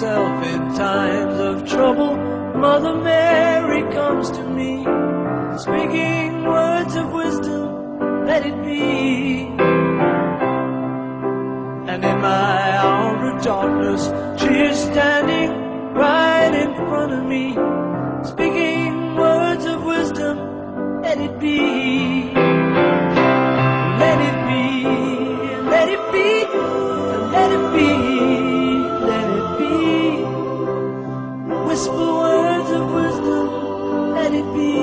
myself in times of trouble, Mother Mary comes to me, speaking words of wisdom, let it be. And in my hour of darkness, she is standing right in front of me, speaking words of wisdom, let it be. Let it be, let it be, let it be, let it be. Whisper words of wisdom, let it be.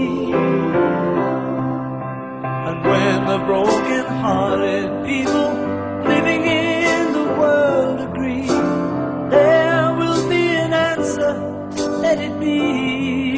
And when the broken-hearted people living in the world agree, there will be an answer, let it be.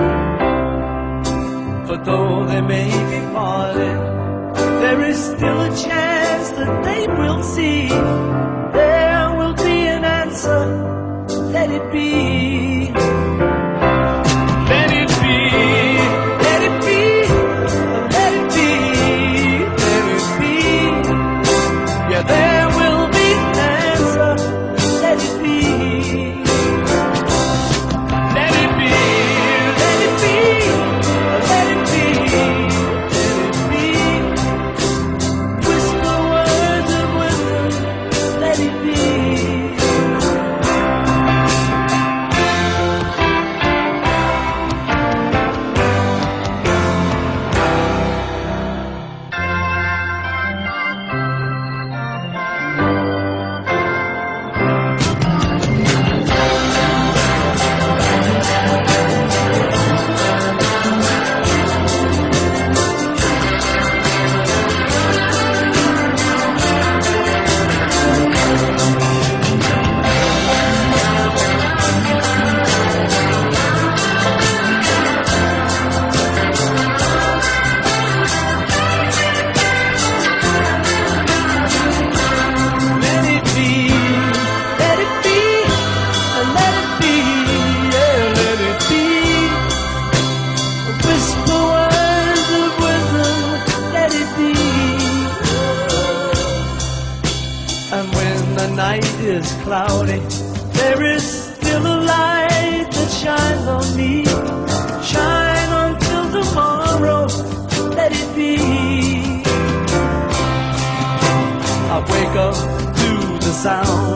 For though they may be parted, there is still a chance that they will see. There will be an answer, let it be. Let it be, let it be, let it be, let it be. Yeah, there will be an answer, let it be. Let it be, let it be, let it be, let it be. Whisper words of wisdom, let it be. And when the night is cloudy, there is still a light that shines on me. Shine until tomorrow, let it be. I wake up to the sound